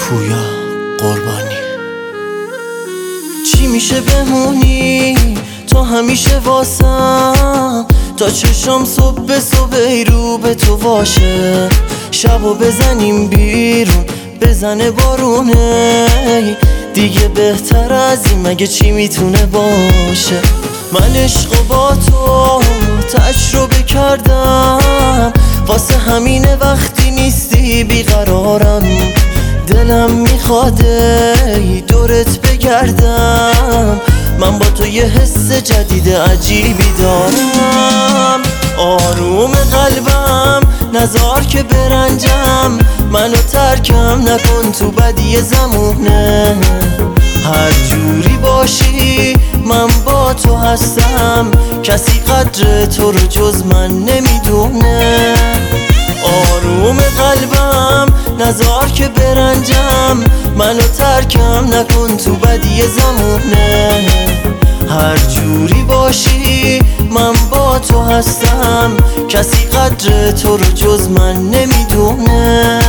پویا قربانی. چی میشه بمونی تو همیشه واسم، تا چشم صبح به صبح رو به تو باشه. شبو بزنیم بیرون بزنه بارونه، دیگه بهتر از این مگه چی میتونه باشه. من عشقو با تو تجربه کردم، واسه همینه وقتی نیستی بیقرارم. دلم میخواده دورت بگردم، من با تو یه حس جدید عجیبی دارم. آروم قلبم نزار که برنجم، منو ترکم نکن تو بدی زمونه. هر جوری باشی من با تو هستم، کسی قدر تو رو جز من نمیدونه. آروم قلبم نزار که برنجم، منو ترکم نکن تو بدی زمونه. هر جوری باشی من با تو هستم، کسی قدر تو رو جز من نمیدونه.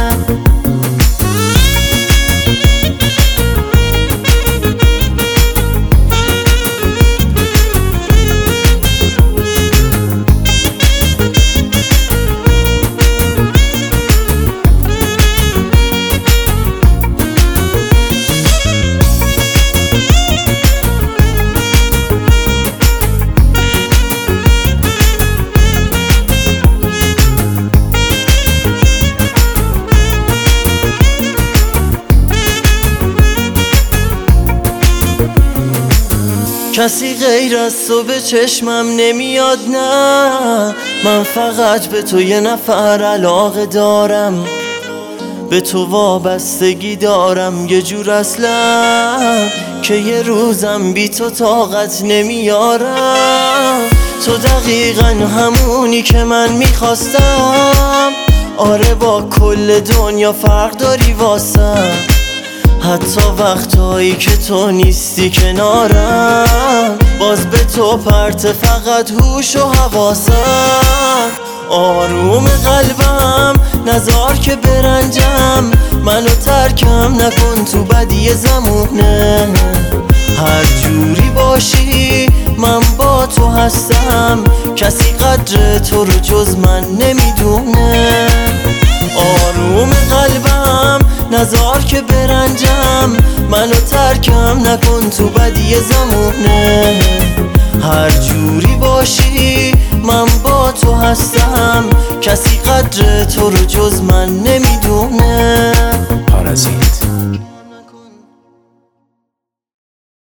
کسی غیر از تو به چشمم نمیاد، نه من فقط به تو یه نفر علاقه دارم. به تو وابستگی دارم یه جور اصلا، که یه روزم بی تو طاقت نمیارم. تو دقیقا همونی که من میخواستم، آره با کل دنیا فرق داری واسم. حتی وقتایی که تو نیستی کنارم، باز به تو پرت فقط هوش و حواسم. آروم قلبم نزار که برنجم، منو ترکم نکن تو بدی زمونه. هر جوری باشی من با تو هستم، کسی قدر تو رو جز من نمیدونه. آروم قلبم نزار که برنجم، منو ترکم نکن تو بدی زمونه. هر جوری باشی من با تو هستم، کسی قدر تو رو جز من نمیدونه.